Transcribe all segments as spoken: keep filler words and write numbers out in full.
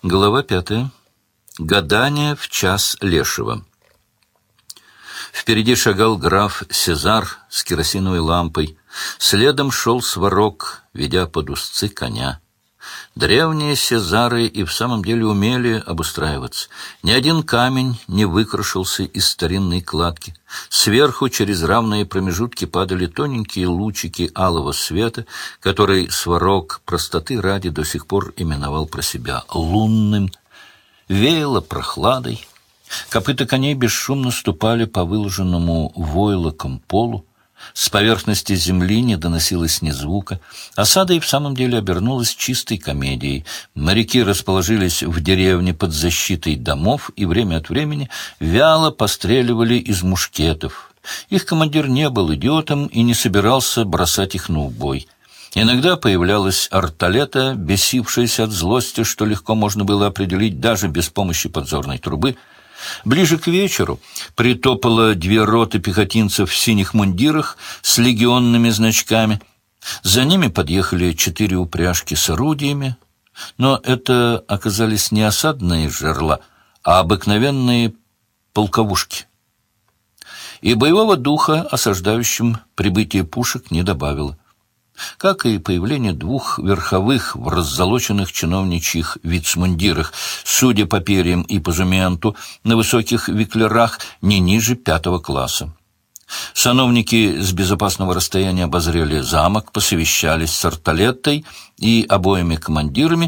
Глава пятая. Гадание в час лешего. Впереди шагал граф Сезар с керосиновой лампой. Следом шел Сварог, ведя под узцы коня. Древние Сезары и в самом деле умели обустраиваться. Ни один камень не выкрашился из старинной кладки. Сверху через равные промежутки падали тоненькие лучики алого света, который Сварог простоты ради до сих пор именовал про себя лунным. Веяло прохладой. Копыта коней бесшумно ступали по выложенному войлоком полу. С поверхности земли не доносилось ни звука. Осада и в самом деле обернулась чистой комедией. Моряки расположились в деревне под защитой домов и время от времени вяло постреливали из мушкетов. Их командир не был идиотом и не собирался бросать их на убой. Иногда появлялась арталета, бесившаяся от злости, что легко можно было определить даже без помощи подзорной трубы. Ближе к вечеру притопало две роты пехотинцев в синих мундирах с легионными значками. За ними подъехали четыре упряжки с орудиями, но это оказались не осадные жерла, а обыкновенные полковушки. И боевого духа осаждающим прибытие пушек не добавило. Как и появление двух верховых в раззолоченных чиновничьих вицмундирах, судя по перьям и позументу, на высоких виклерах не ниже пятого класса. Сановники с безопасного расстояния обозрели замок, посовещались с арталетой и обоими командирами,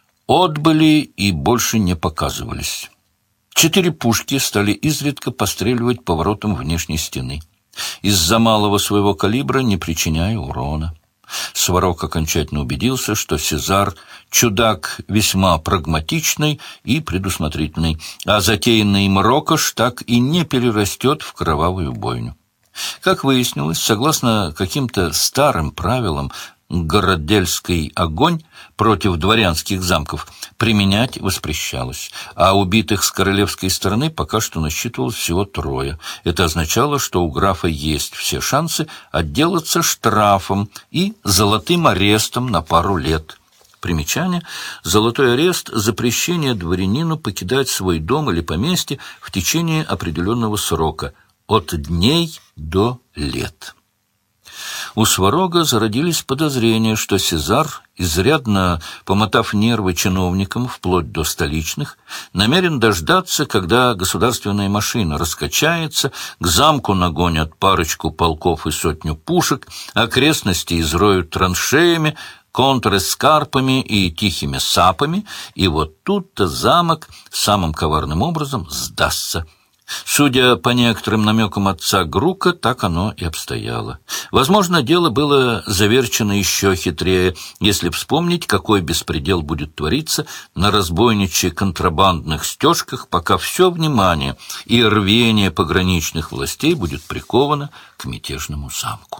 отбыли и больше не показывались. Четыре пушки стали изредка постреливать по воротам внешней стены, из-за малого своего калибра не причиняя урона. Сварог окончательно убедился, что Сезар — чудак весьма прагматичный и предусмотрительный, а затеянный им рокош так и не перерастет в кровавую бойню. Как выяснилось, согласно каким-то старым правилам, городельский огонь против дворянских замков применять воспрещалось, а убитых с королевской стороны пока что насчитывалось всего трое. Это означало, что у графа есть все шансы отделаться штрафом и золотым арестом на пару лет. Примечание: золотой арест — запрещение дворянину покидать свой дом или поместье в течение определенного срока, от дней до лет. У Сварога зародились подозрения, что Сезар, изрядно помотав нервы чиновникам вплоть до столичных, намерен дождаться, когда государственная машина раскачается, к замку нагонят парочку полков и сотню пушек, окрестности изроют траншеями, контрэскарпами и тихими сапами, и вот тут-то замок самым коварным образом сдастся. Судя по некоторым намекам отца Грука, так оно и обстояло. Возможно, дело было заверчено еще хитрее, если вспомнить, какой беспредел будет твориться на разбойничьих контрабандных стежках, пока все внимание и рвение пограничных властей будет приковано к мятежному замку.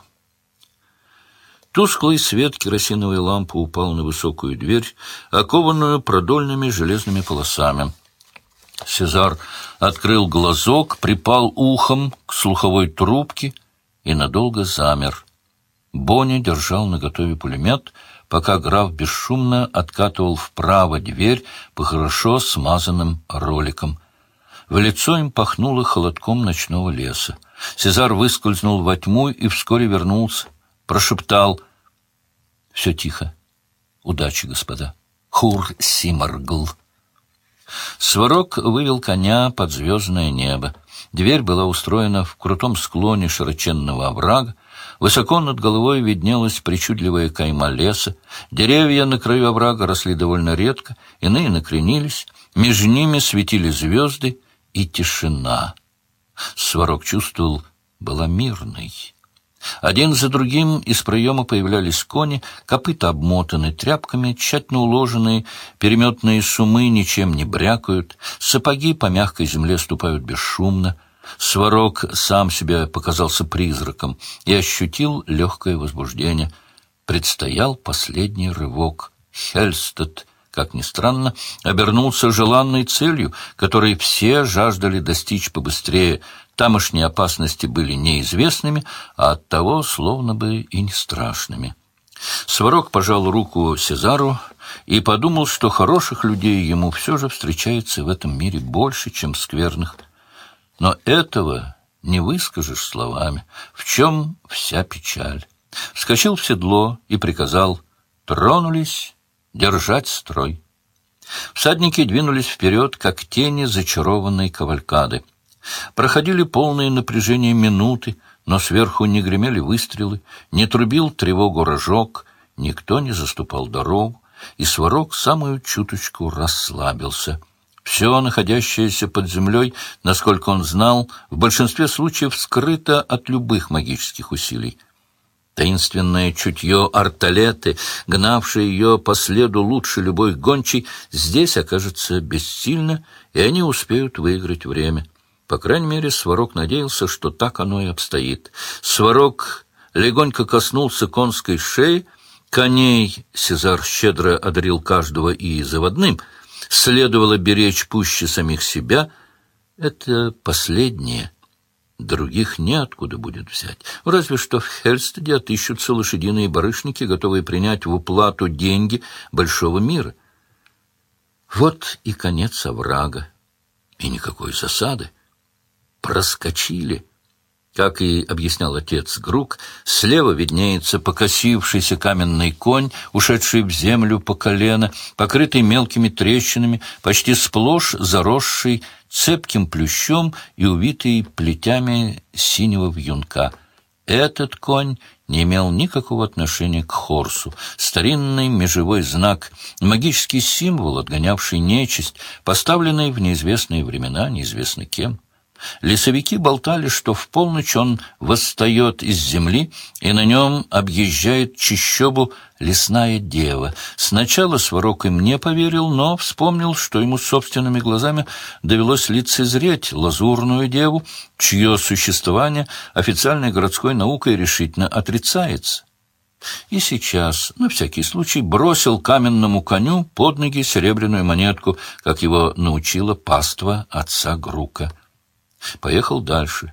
Тусклый свет керосиновой лампы упал на высокую дверь, окованную продольными железными полосами. Сезар открыл глазок, припал ухом к слуховой трубке и надолго замер. Боня держал наготове пулемет, пока граф бесшумно откатывал вправо дверь по хорошо смазанным роликам. В лицо им пахнуло холодком ночного леса. Сезар выскользнул во тьму и вскоре вернулся. Прошептал: «Все тихо. Удачи, господа. Хур Симаргл». Сварог вывел коня под звездное небо. Дверь была устроена в крутом склоне широченного оврага. Высоко над головой виднелась причудливая кайма леса. Деревья на краю оврага росли довольно редко, иные накренились. Между ними светили звезды и тишина. Сварог чувствовал, была мирной. Один за другим из проема появлялись кони, копыта обмотаны тряпками, тщательно уложенные, переметные сумы ничем не брякают, сапоги по мягкой земле ступают бесшумно. Сварог сам себе показался призраком и ощутил легкое возбуждение. Предстоял последний рывок. Хельстед, как ни странно, обернулся желанной целью, которой все жаждали достичь побыстрее. Тамошние опасности были неизвестными, а оттого словно бы и не страшными. Сварог пожал руку Сезару и подумал, что хороших людей ему все же встречается в этом мире больше, чем скверных. Но этого не выскажешь словами, в чем вся печаль. Вскочил в седло и приказал: тронулись, держать строй. Всадники двинулись вперед, как тени зачарованной кавалькады. Проходили полные напряжения минуты, но сверху не гремели выстрелы, не трубил тревогу рожок, никто не заступал дорогу, и Сварог самую чуточку расслабился. Все, находящееся под землей, насколько он знал, в большинстве случаев скрыто от любых магических усилий. Таинственное чутье Арталеты, гнавшее ее по следу лучше любой гончей, здесь окажется бессильно, и они успеют выиграть время. По крайней мере, Сварог надеялся, что так оно и обстоит. Сварог легонько коснулся конской шеи. Коней Сезар щедро одарил каждого и заводным. Следовало беречь пуще самих себя. Это последнее. Других неоткуда будет взять. Разве что в Хельстеде отыщутся лошадиные барышники, готовые принять в уплату деньги большого мира. Вот и конец оврага. И никакой засады. Проскочили. Как и объяснял отец Грук, слева виднеется покосившийся каменный конь, ушедший в землю по колено, покрытый мелкими трещинами, почти сплошь заросший цепким плющом и увитый плетями синего вьюнка. Этот конь не имел никакого отношения к Хорсу. Старинный межевой знак, магический символ, отгонявший нечисть, поставленный в неизвестные времена, неизвестно кем. Лесовики болтали, что в полночь он восстает из земли, и на нем объезжает чащобу лесная дева. Сначала Сварог им не поверил, но вспомнил, что ему собственными глазами довелось лицезреть лазурную деву, чье существование официальной городской наукой решительно отрицается. И сейчас, на всякий случай, бросил каменному коню под ноги серебряную монетку, как его научила паства отца Грука. Поехал дальше.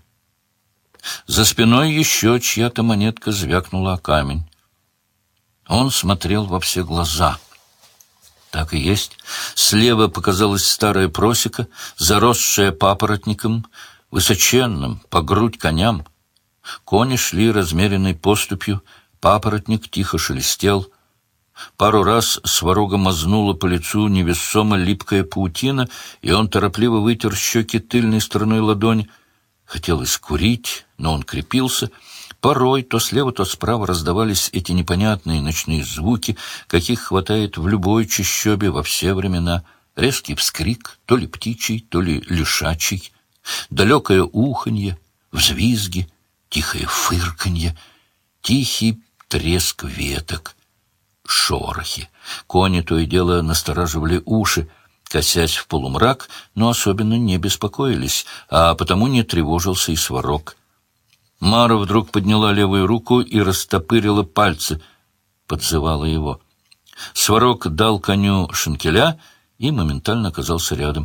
За спиной еще чья-то монетка звякнула о камень. Он смотрел во все глаза. Так и есть. Слева показалась старая просека, заросшая папоротником, высоченным, по грудь коням. Кони шли размеренной поступью, папоротник тихо шелестел. Пару раз Сварога мазнула по лицу невесомо липкая паутина, и он торопливо вытер щеки тыльной стороной ладони. Хотелось курить, но он крепился. Порой то слева, то справа раздавались эти непонятные ночные звуки, каких хватает в любой чащобе во все времена. Резкий вскрик, то ли птичий, то ли лишачий, далекое уханье, взвизги, тихое фырканье, тихий треск веток. Шорохи. Кони то и дело настораживали уши, косясь в полумрак, но особенно не беспокоились, а потому не тревожился и Сварог. Мара вдруг подняла левую руку и растопырила пальцы, подзывала его. Сварог дал коню шинкеля и моментально оказался рядом.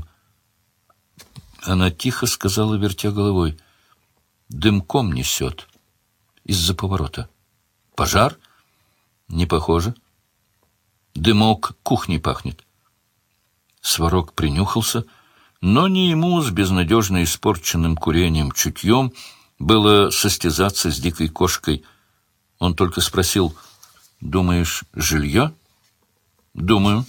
Она тихо сказала, вертя головой: «Дымком несет. Из-за поворота. Пожар? Не похоже. Дымок кухней пахнет». Сварог принюхался, но не ему с безнадежно испорченным курением чутьем было состязаться с дикой кошкой. Он только спросил: «Думаешь, жилье?» «Думаю.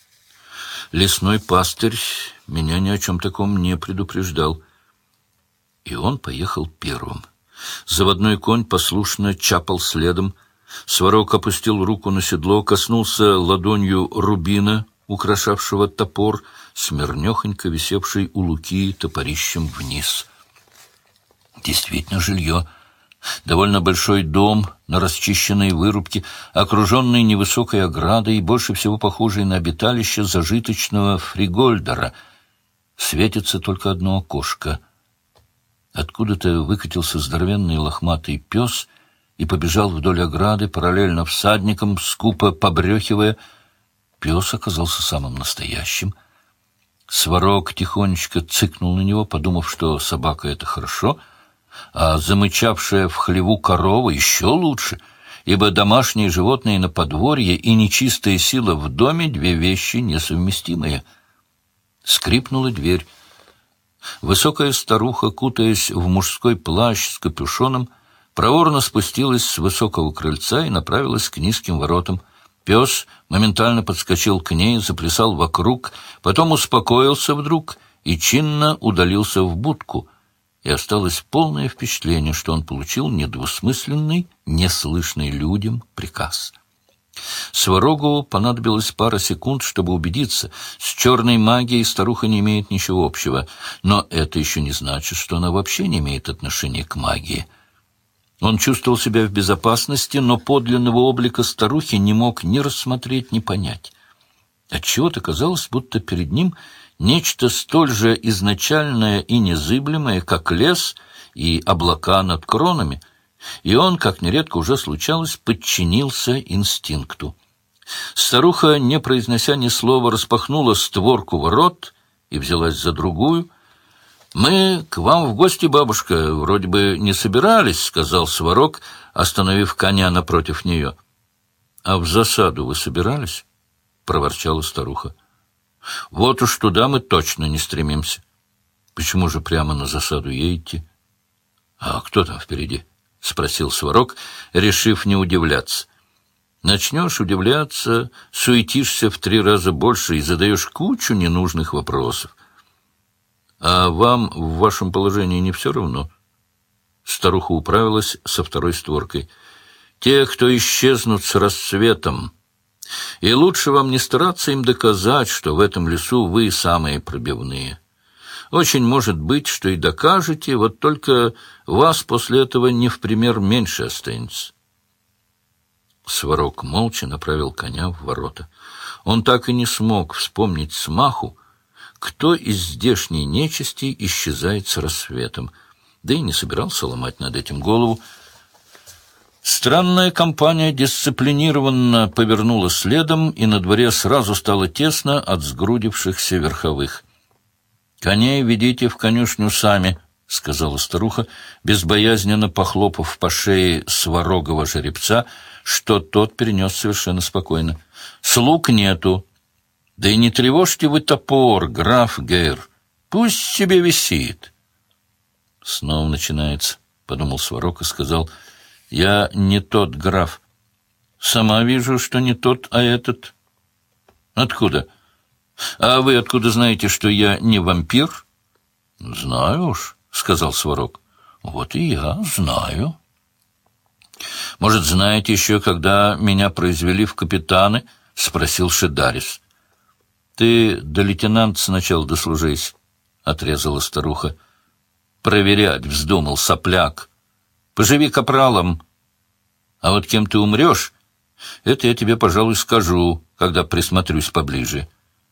Лесной пастырь меня ни о чем таком не предупреждал». И он поехал первым. Заводной конь послушно чапал следом. Сварог опустил руку на седло, коснулся ладонью рубина, украшавшего топор, смирнехонько висевший у луки топорищем вниз. Действительно жилье. Довольно большой дом на расчищенной вырубке, окруженный невысокой оградой и больше всего похожий на обиталище зажиточного фригольдера. Светится только одно окошко. Откуда-то выкатился здоровенный лохматый пес и побежал вдоль ограды, параллельно всадникам, скупо побрехивая. Пес оказался самым настоящим. Сварог тихонечко цыкнул на него, подумав, что собака — это хорошо, а замычавшая в хлеву корова еще лучше, ибо домашние животные на подворье и нечистая сила в доме — две вещи несовместимые. Скрипнула дверь. Высокая старуха, кутаясь в мужской плащ с капюшоном, проворно спустилась с высокого крыльца и направилась к низким воротам. Пес моментально подскочил к ней, заплясал вокруг, потом успокоился вдруг и чинно удалился в будку, и осталось полное впечатление, что он получил недвусмысленный, неслышный людям приказ. Сварогову понадобилось пара секунд, чтобы убедиться, с черной магией старуха не имеет ничего общего, но это еще не значит, что она вообще не имеет отношения к магии. Он чувствовал себя в безопасности, но подлинного облика старухи не мог ни рассмотреть, ни понять. Отчего-то казалось, будто перед ним нечто столь же изначальное и незыблемое, как лес и облака над кронами, и он, как нередко уже случалось, подчинился инстинкту. Старуха, не произнося ни слова, распахнула створку ворот и взялась за другую. «Мы к вам в гости, бабушка, вроде бы не собирались», — сказал Сварог, остановив коня напротив нее. «А в засаду вы собирались?» — проворчала старуха. «Вот уж туда мы точно не стремимся». «Почему же прямо на засаду едете?» «А кто там впереди?» — спросил Сварог, решив не удивляться. «Начнешь удивляться, суетишься в три раза больше и задаешь кучу ненужных вопросов. А вам в вашем положении не все равно?» Старуха управилась со второй створкой. «Те, кто исчезнут с рассветом. И лучше вам не стараться им доказать, что в этом лесу вы самые пробивные. Очень может быть, что и докажете, вот только вас после этого не в пример меньше останется». Сварог молча направил коня в ворота. Он так и не смог вспомнить смаху, кто из здешней нечисти исчезает с рассветом, да и не собирался ломать над этим голову. Странная компания дисциплинированно повернула следом, и на дворе сразу стало тесно от сгрудившихся верховых. «Коней ведите в конюшню сами», — сказала старуха, безбоязненно похлопав по шее сварогого жеребца, что тот перенес совершенно спокойно. «Слуг нету. Да и не тревожьте вы топор, граф Гейр. Пусть себе висит». «Снова начинается», — подумал Сварог и сказал: «Я не тот граф. Сама вижу, что не тот, а этот». «Откуда? А вы откуда знаете, что я не вампир?» «Знаю уж», — сказал Сварог. «Вот и я знаю». «Может, знаете еще, когда меня произвели в капитаны?» — спросил Шедарис. «Ты до лейтенанта сначала дослужись», — отрезала старуха. «Проверять вздумал, сопляк. Поживи капралом. А вот кем ты умрешь, это я тебе, пожалуй, скажу, когда присмотрюсь поближе.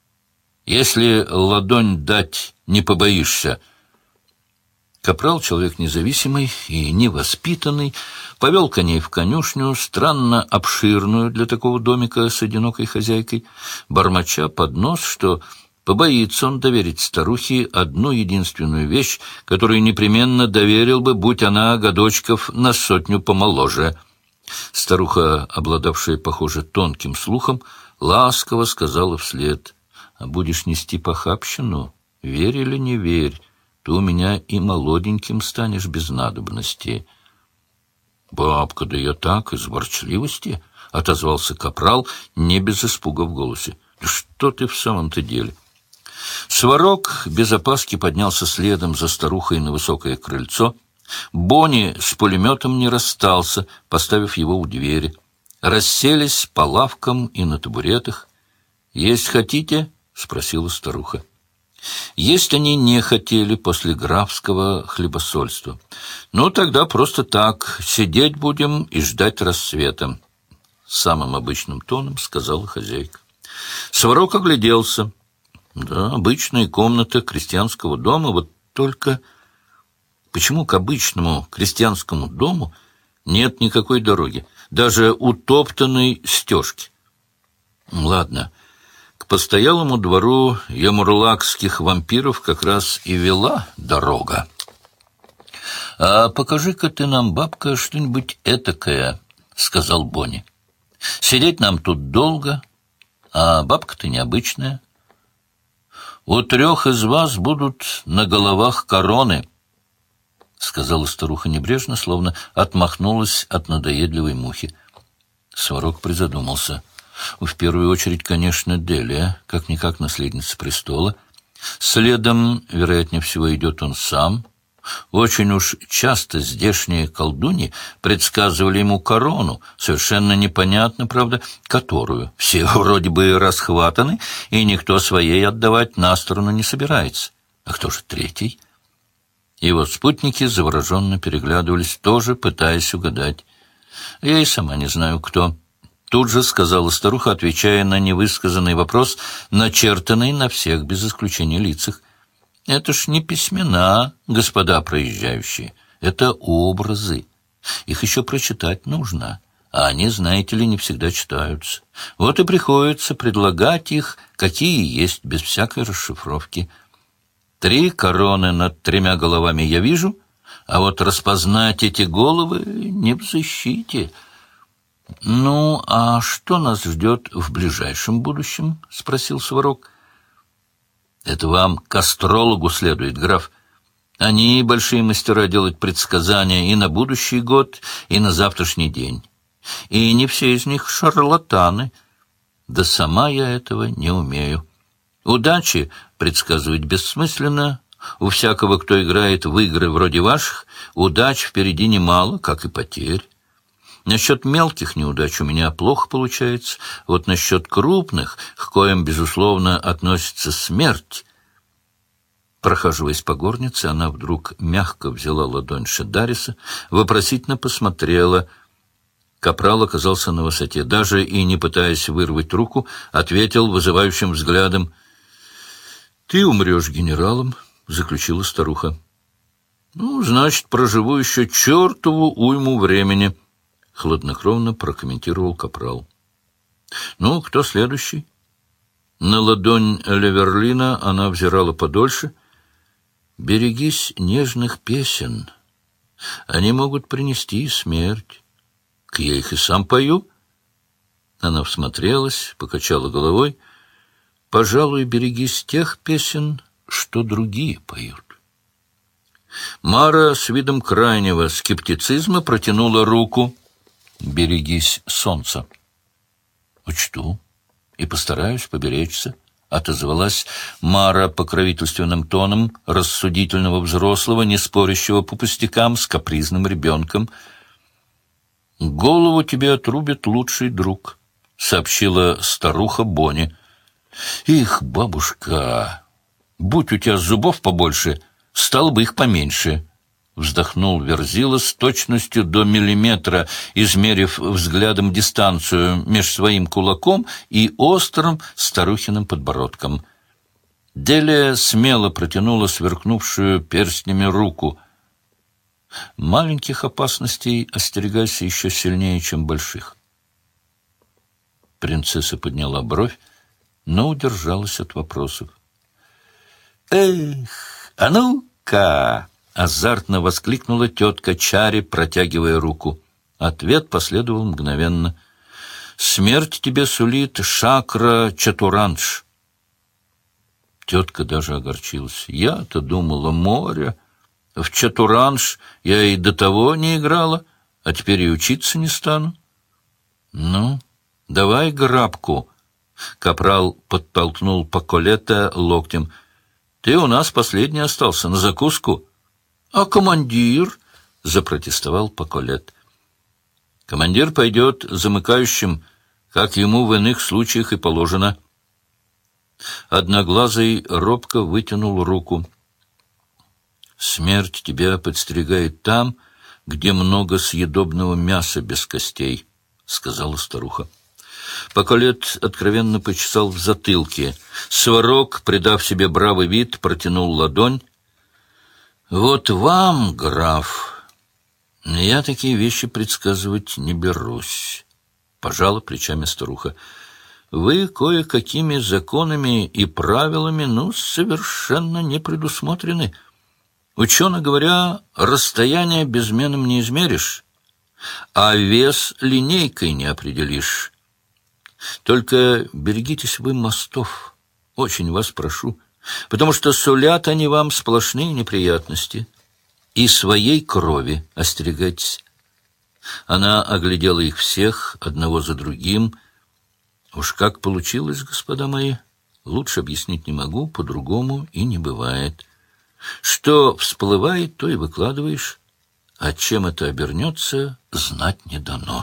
Если ладонь дать не побоишься». Капрал, человек независимый и невоспитанный, повел коней в конюшню, странно обширную для такого домика с одинокой хозяйкой, бормоча под нос, что побоится он доверить старухе одну единственную вещь, которую непременно доверил бы, будь она годочков на сотню помоложе. Старуха, обладавшая, похоже, тонким слухом, ласково сказала вслед: «А будешь нести похабщину, верь или не верь, ты у меня и молоденьким станешь без надобности». «Бабка, да я так, из ворчливости», — отозвался капрал, не без испуга в голосе. «Да что ты в самом-то деле?» Сварог без опаски поднялся следом за старухой на высокое крыльцо. Бонни с пулеметом не расстался, поставив его у двери. Расселись по лавкам и на табуретах. «Есть хотите?» — спросила старуха. Есть они не хотели после графского хлебосольства. «Ну, тогда просто так, сидеть будем и ждать рассвета», — самым обычным тоном сказала хозяйка. Сварог огляделся. Да, обычная комната крестьянского дома, вот только почему к обычному крестьянскому дому нет никакой дороги, даже утоптанной стежки? Ладно, к постоялому двору ямурлакских вампиров как раз и вела дорога. «А покажи-ка ты нам, бабка, что-нибудь этакое», — сказал Бонни. «Сидеть нам тут долго, а бабка-то необычная. У трех из вас будут на головах короны», — сказала старуха небрежно, словно отмахнулась от надоедливой мухи. Сварог призадумался. В первую очередь, конечно, Делия, как-никак наследница престола. Следом, вероятнее всего, идет он сам. Очень уж часто здешние колдуньи предсказывали ему корону, совершенно непонятно, правда, которую. Все вроде бы расхватаны, и никто своей отдавать на сторону не собирается. А кто же третий? Его спутники завороженно переглядывались, тоже пытаясь угадать. Я и сама не знаю, кто. Тут же сказала старуха, отвечая на невысказанный вопрос, начертанный на всех без исключения лицах. Это ж не письмена, господа проезжающие, это образы. Их еще прочитать нужно, а они, знаете ли, не всегда читаются. Вот и приходится предлагать их, какие есть, без всякой расшифровки. Три короны над тремя головами я вижу, а вот распознать эти головы не в защите. «Ну, а что нас ждет в ближайшем будущем?» — спросил Сварог. «Это вам к астрологу следует, граф. Они большие мастера делать предсказания и на будущий год, и на завтрашний день. И не все из них шарлатаны. Да сама я этого не умею. Удачи предсказывать бессмысленно. У всякого, кто играет в игры вроде ваших, удач впереди немало, как и потерь. Насчет мелких неудач у меня плохо получается. Вот насчет крупных, к коим, безусловно, относится смерть». Прохаживаясь по горнице, она вдруг мягко взяла ладонь Шедариса, вопросительно посмотрела. Капрал оказался на высоте. Даже и не пытаясь вырвать руку, ответил вызывающим взглядом. «Ты умрешь генералом», — заключила старуха. «Ну, значит, проживу еще чертову уйму времени», — хладнокровно прокомментировал Капрал. «Ну, кто следующий?» На ладонь Леверлина она взирала подольше. «Берегись нежных песен. Они могут принести смерть. Я их и сам пою». Она всмотрелась, покачала головой. «Пожалуй, берегись тех песен, что другие поют». Мара с видом крайнего скептицизма протянула руку. «Берегись солнца». «Учту и постараюсь поберечься», — отозвалась Мара покровительственным тоном рассудительного взрослого, не спорящего по пустякам с капризным ребенком. «Голову тебе отрубит лучший друг», — сообщила старуха Бонни. «Их, бабушка, будь у тебя зубов побольше, стало бы их поменьше», — вздохнул Верзила с точностью до миллиметра, измерив взглядом дистанцию между своим кулаком и острым старухиным подбородком. Делия смело протянула сверкнувшую перстнями руку. «Маленьких опасностей остерегайся еще сильнее, чем больших». Принцесса подняла бровь, но удержалась от вопросов. «Эх, а ну-ка!» — азартно воскликнула тетка Чари, протягивая руку. Ответ последовал мгновенно. «Смерть тебе сулит Шакра Чатуранш». Тетка даже огорчилась. «Я-то думала, море. В Чатуранш я и до того не играла, а теперь и учиться не стану». «Ну, давай грабку». Капрал подтолкнул Паколета локтем. «Ты у нас последний остался на закуску». «А командир?» — запротестовал Паколет. «Командир пойдет замыкающим, как ему в иных случаях и положено». Одноглазый робко вытянул руку. «Смерть тебя подстерегает там, где много съедобного мяса без костей», — сказала старуха. Паколет откровенно почесал в затылке. Сварог, придав себе бравый вид, протянул ладонь. «Вот вам, граф, я такие вещи предсказывать не берусь», — пожала плечами старуха. «Вы кое-какими законами и правилами, ну, совершенно не предусмотрены. Учено говоря, расстояние безменом не измеришь. а вес линейкой не определишь. Только берегитесь вы мостов, очень вас прошу, потому что сулят они вам сплошные неприятности. И своей крови остерегайтесь». Она оглядела их всех, одного за другим. «Уж как получилось, господа мои, лучше объяснить не могу, по-другому и не бывает. Что всплывает, то и выкладываешь, а чем это обернется, знать не дано».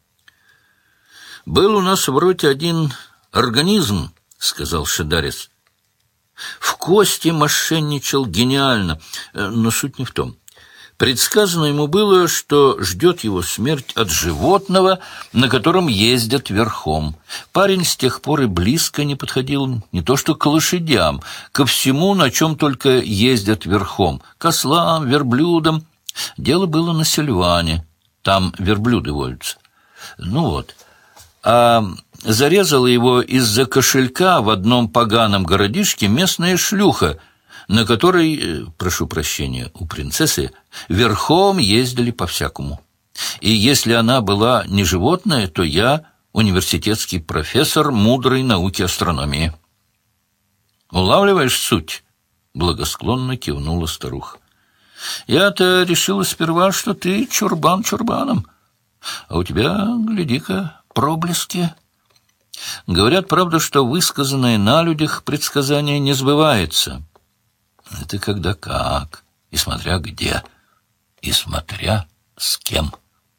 «Был у нас в роте один организм», — сказал Шедарис. «В кости мошенничал гениально, но суть не в том. Предсказано ему было, что ждет его смерть от животного, на котором ездят верхом. Парень с тех пор и близко не подходил не то что к лошадям, ко всему, на чем только ездят верхом, к ослам, верблюдам. Дело было на Сильване, там верблюды водятся. Ну вот, а зарезала его из-за кошелька в одном поганом городишке местная шлюха, на которой, прошу прощения, у принцессы, верхом ездили по-всякому. И если она была не животное, то я университетский профессор мудрой науки астрономии». «Улавливаешь суть?» — благосклонно кивнула старуха. «Я-то решила сперва, что ты чурбан чурбаном, а у тебя, гляди-ка, проблески. Говорят, правда, что высказанное на людях предсказание не сбывается». «Это когда как, и смотря где, и смотря с кем».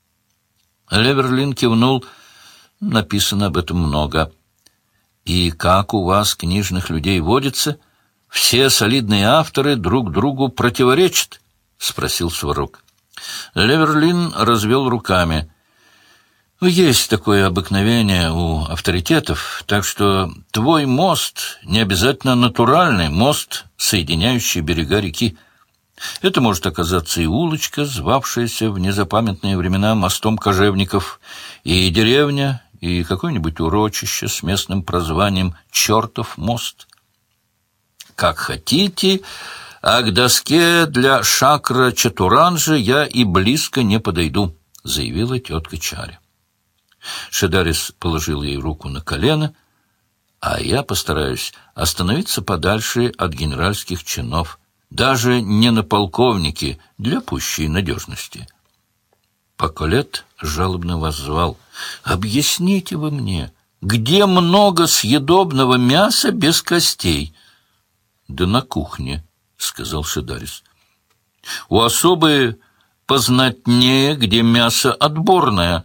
Леверлин кивнул. «Написано об этом много. И как у вас, книжных людей, водится, все солидные авторы друг другу противоречат?» — спросил Сварог. Леверлин развел руками. «Есть такое обыкновение у авторитетов, так что твой мост не обязательно натуральный мост, соединяющий берега реки. Это может оказаться и улочка, звавшаяся в незапамятные времена мостом кожевников, и деревня, и какое-нибудь урочище с местным прозванием «Чертов мост». Как хотите, а к доске для шакра Чатуранджи я и близко не подойду», — заявила тетка Чари. Шедарис положил ей руку на колено. «А я постараюсь остановиться подальше от генеральских чинов, даже не на полковнике, для пущей надежности». Поколет жалобно воззвал: «Объясните вы мне, где много съедобного мяса без костей?» «Да на кухне», — сказал Шедарис. «У особы познатнее, где мясо отборное».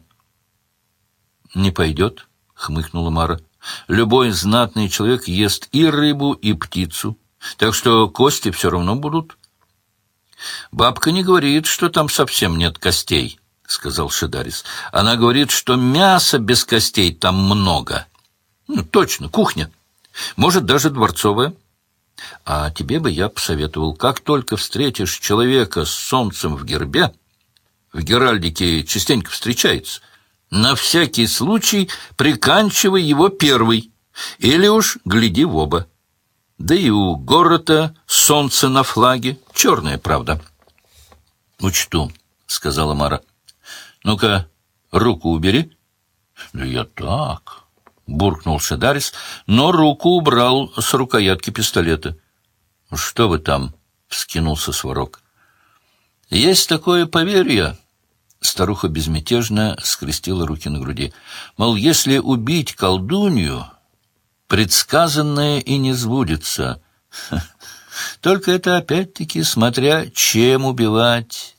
«Не пойдет», — хмыкнула Мара. «Любой знатный человек ест и рыбу, и птицу, так что кости все равно будут». «Бабка не говорит, что там совсем нет костей», — сказал Шедарис. «Она говорит, что мяса без костей там много». «Ну, точно, кухня. Может, даже дворцовая. А тебе бы я посоветовал, как только встретишь человека с солнцем в гербе, в геральдике частенько встречается, на всякий случай приканчивай его первый, или уж гляди в оба. Да и у города солнце на флаге, черное, правда». «Учту», — сказала Мара. «Ну-ка, руку убери». «Да я так», — буркнул Шедарис, но руку убрал с рукоятки пистолета. «Что вы там?» — вскинулся Сварог. «Есть такое поверье». Старуха безмятежно скрестила руки на груди. Мол, если убить колдунью, предсказанное и не сбудется. Только это опять-таки смотря чем убивать,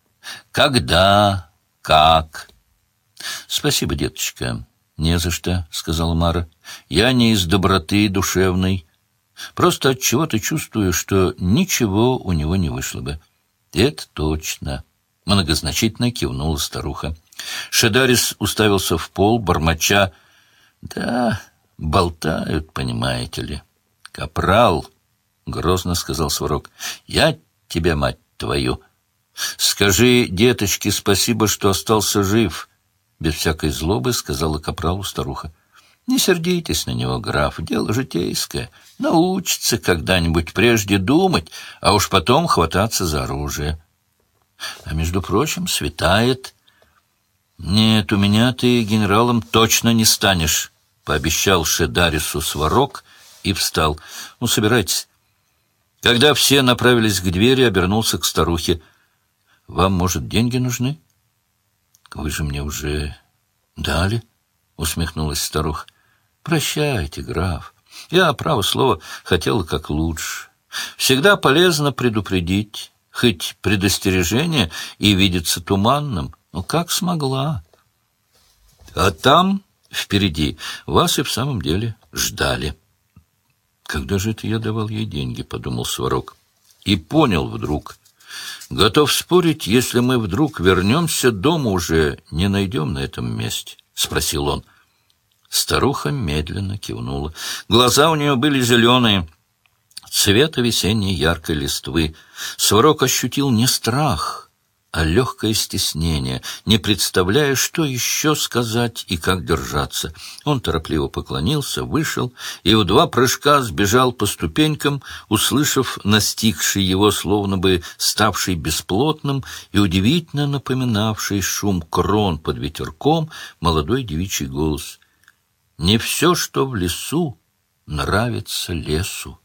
когда, как. «Спасибо, деточка». «Не за что», — сказала Мара. «Я не из доброты душевной. Просто от чего-то чувствую, что ничего у него не вышло бы». «Это точно», — многозначительно кивнула старуха. Шедарис уставился в пол, бормоча: «Да, болтают, понимаете ли». «Капрал», — грозно сказал Сварог, — «я тебе, мать твою. Скажи деточке спасибо, что остался жив». Без всякой злобы сказала капралу старуха. «Не сердитесь на него, граф, дело житейское. Научится когда-нибудь прежде думать, а уж потом хвататься за оружие. А между прочим, светает. «Нет, у меня ты генералом точно не станешь», — пообещал Шедарису Сварог и встал. «Ну, собирайтесь». Когда все направились к двери, обернулся к старухе. «Вам, может, деньги нужны?» «Вы же мне уже дали», — усмехнулась старуха. «Прощайте, граф. Я, право слово, хотела как лучше. Всегда полезно предупредить, хоть предостережение и видится туманным, но как смогла. А там, впереди, вас и в самом деле ждали». «Когда же это я давал ей деньги?» — подумал Сварог. И понял вдруг. «Готов спорить, если мы вдруг вернемся, дома уже не найдем на этом месте?» — спросил он. Старуха медленно кивнула. Глаза у нее были зеленые, цвета весенней яркой листвы. Сварог ощутил не страх, а легкое стеснение, не представляя, что еще сказать и как держаться. Он торопливо поклонился, вышел и в два прыжка сбежал по ступенькам, услышав настигший его, словно бы ставший бесплотным и удивительно напоминавший шум крон под ветерком, молодой девичий голос. «Не все, что в лесу, нравится лесу».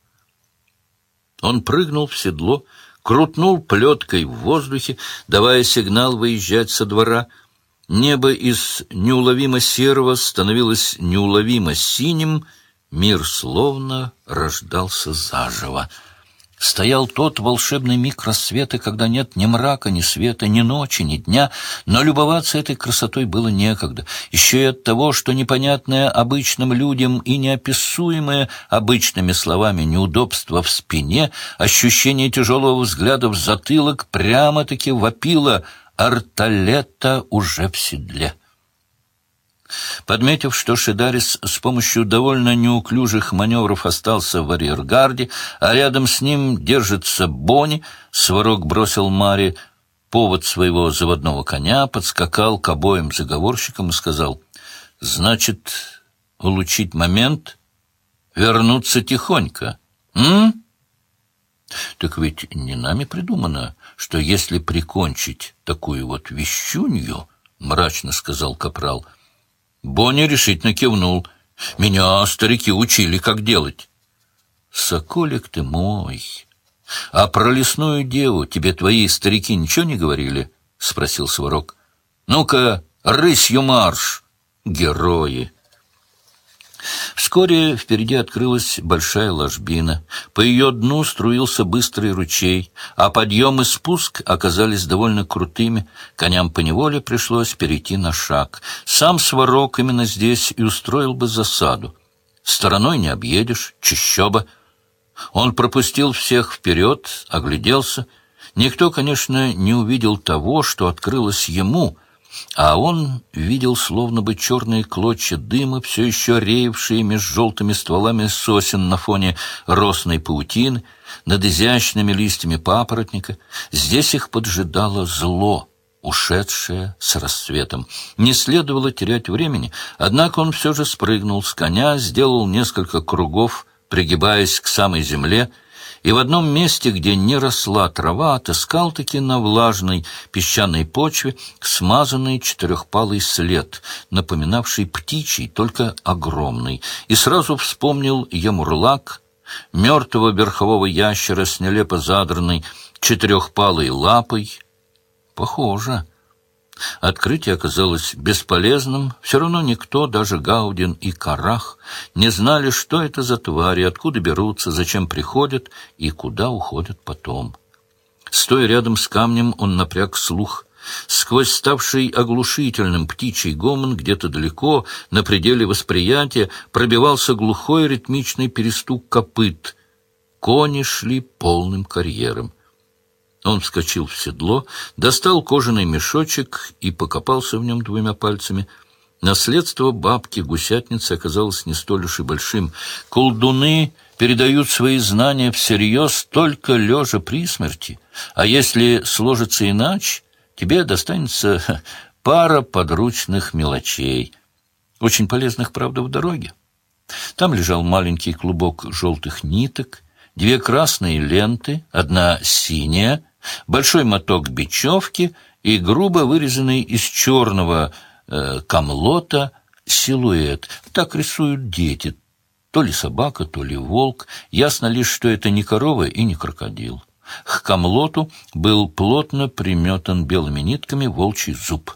Он прыгнул в седло, крутнул плеткой в воздухе, давая сигнал выезжать со двора. Небо из неуловимо серого становилось неуловимо синим, мир словно рождался заживо. Стоял тот волшебный миг рассвета, когда нет ни мрака, ни света, ни ночи, ни дня, но любоваться этой красотой было некогда. Еще и от того, что непонятное обычным людям и неописуемое обычными словами неудобство в спине, ощущение тяжелого взгляда в затылок прямо-таки вопило: Арталета уже в седле. Подметив, что Шедарис с помощью довольно неуклюжих маневров остался в арьергарде, а рядом с ним держится Бони, Сварог бросил Маре повод своего заводного коня, подскакал к обоим заговорщикам и сказал: «Значит, улучшить момент, вернуться тихонько, м?» «Так ведь не нами придумано, что если прикончить такую вот вещунью, — мрачно сказал капрал. Бони решительно кивнул. «Меня старики учили, как делать». «Соколик ты мой! А про лесную деву тебе твои старики ничего не говорили?» — спросил Сварог. «Ну-ка, рысью марш, герои!» Вскоре впереди открылась большая ложбина. По ее дну струился быстрый ручей, а подъем и спуск оказались довольно крутыми. Коням поневоле пришлось перейти на шаг. Сам Сварог именно здесь и устроил бы засаду. Стороной не объедешь, чащоба. Он пропустил всех вперед, огляделся. Никто, конечно, не увидел того, что открылось ему, а он видел словно бы черные клочья дыма, все еще реевшие меж желтыми стволами сосен на фоне росной паутины, над изящными листьями папоротника. Здесь их поджидало зло, ушедшее с рассветом. Не следовало терять времени, однако он все же спрыгнул с коня, сделал несколько кругов, пригибаясь к самой земле, и в одном месте, где не росла трава, отыскал-таки на влажной песчаной почве смазанный четырехпалый след, напоминавший птичий, только огромный, и сразу вспомнил ямурлак, мертвого верхового ящера с нелепо задранной четырехпалой лапой. Похоже. Открытие оказалось бесполезным. Все равно никто, даже Гаудин и Карах, не знали, что это за твари, откуда берутся, зачем приходят и куда уходят потом. Стоя рядом с камнем, он напряг слух. Сквозь ставший оглушительным птичий гомон где-то далеко, на пределе восприятия, пробивался глухой ритмичный перестук копыт. Кони шли полным карьером. Он вскочил в седло, достал кожаный мешочек и покопался в нем двумя пальцами. Наследство бабки-гусятницы оказалось не столь уж и большим. Колдуны передают свои знания всерьез только лежа при смерти, а если сложится иначе, тебе достанется пара подручных мелочей, очень полезных, правда, в дороге. Там лежал маленький клубок желтых ниток, две красные ленты, одна синяя, большой моток бечевки и грубо вырезанный из черного э, камлота силуэт. Так рисуют дети. То ли собака, то ли волк. Ясно лишь, что это не корова и не крокодил. К камлоту был плотно приметан белыми нитками волчий зуб.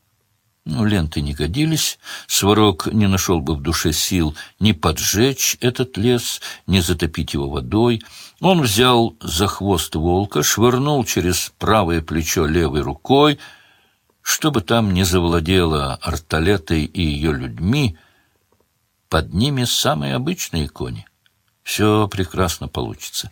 Ну, ленты не годились. Сварог не нашел бы в душе сил ни поджечь этот лес, ни затопить его водой. Он взял за хвост волка, швырнул через правое плечо левой рукой, чтобы там не завладела Арталетой и ее людьми. Под ними самые обычные кони. Все прекрасно получится.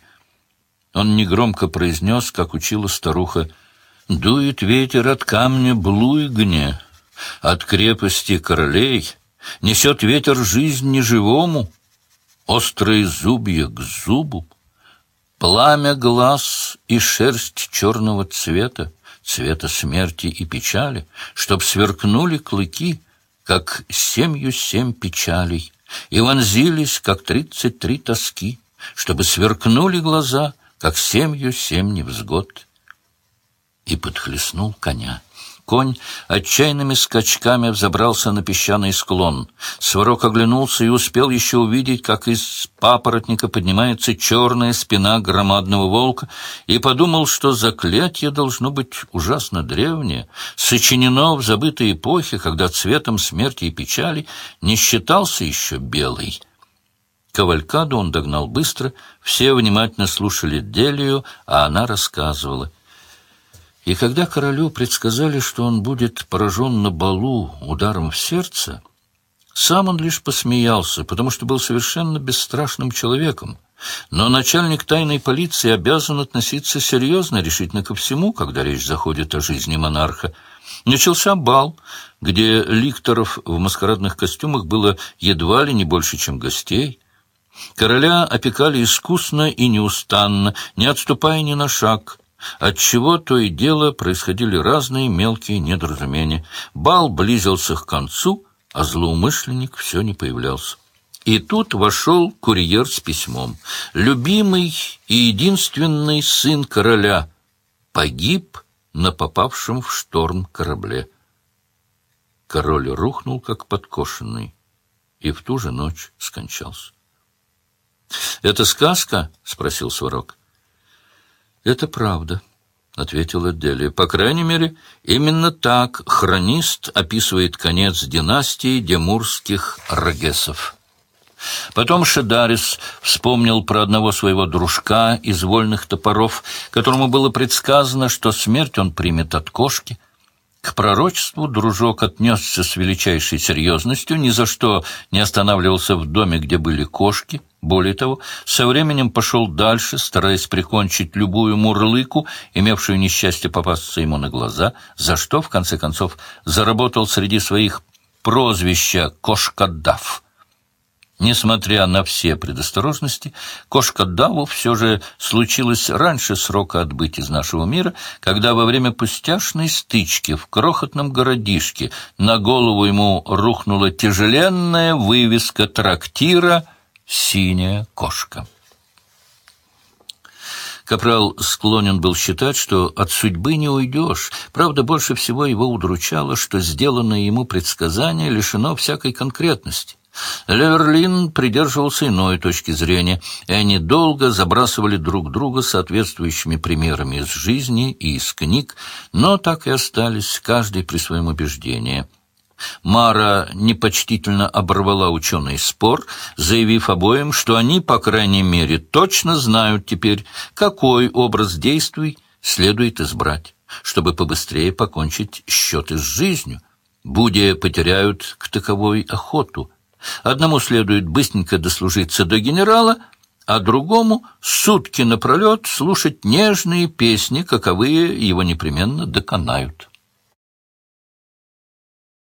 Он негромко произнес, как учила старуха: «Дует ветер от камня Блуйгне, от крепости королей, несет ветер жизнь неживому, острые зубья к зубу, пламя глаз и шерсть черного цвета, цвета смерти и печали, чтоб сверкнули клыки, как семью семь печалей, и вонзились, как тридцать три тоски, чтобы сверкнули глаза, как семью семь невзгод». И подхлестнул коня. Конь отчаянными скачками взобрался на песчаный склон. Сварог оглянулся и успел еще увидеть, как из папоротника поднимается черная спина громадного волка, и подумал, что заклятие должно быть ужасно древнее, сочинено в забытой эпохе, когда цветом смерти и печали не считался еще белый. Кавалькаду он догнал быстро, все внимательно слушали Делию, а она рассказывала. И когда королю предсказали, что он будет поражен на балу ударом в сердце, сам он лишь посмеялся, потому что был совершенно бесстрашным человеком. Но начальник тайной полиции обязан относиться серьезно, решительно ко всему, когда речь заходит о жизни монарха. Начался бал, где ликторов в маскарадных костюмах было едва ли не больше, чем гостей. Короля опекали искусно и неустанно, не отступая ни на шаг, отчего то и дело происходили разные мелкие недоразумения. Бал близился к концу, а злоумышленник все не появлялся. И тут вошел курьер с письмом. Любимый и единственный сын короля погиб на попавшем в шторм корабле. Король рухнул, как подкошенный, и в ту же ночь скончался. — «Это сказка?» — спросил Сварог. «Это правда», — ответила Делия. «По крайней мере, именно так хронист описывает конец династии демурских Рагесов». Потом Шедарис вспомнил про одного своего дружка из вольных топоров, которому было предсказано, что смерть он примет от кошки. К пророчеству дружок отнесся с величайшей серьезностью, ни за что не останавливался в доме, где были кошки. Более того, со временем пошел дальше, стараясь прикончить любую мурлыку, имевшую несчастье попасться ему на глаза, за что, в конце концов, заработал среди своих прозвища «Кошкадав». Несмотря на все предосторожности, Кошкадаву все же случилось раньше срока отбыть из нашего мира, когда во время пустяшной стычки в крохотном городишке на голову ему рухнула тяжеленная вывеска трактира «Синяя кошка». Капрал склонен был считать, что от судьбы не уйдешь. Правда, больше всего его удручало, что сделанное ему предсказание лишено всякой конкретности. Леверлин придерживался иной точки зрения, и они долго забрасывали друг друга соответствующими примерами из жизни и из книг, но так и остались, каждый при своем убеждении. Мара непочтительно оборвала ученый спор, заявив обоим, что они, по крайней мере, точно знают теперь, какой образ действий следует избрать, чтобы побыстрее покончить счеты с жизнью. Будя потеряют к таковой охоту. Одному следует быстренько дослужиться до генерала, а другому сутки напролет слушать нежные песни, каковые его непременно доконают.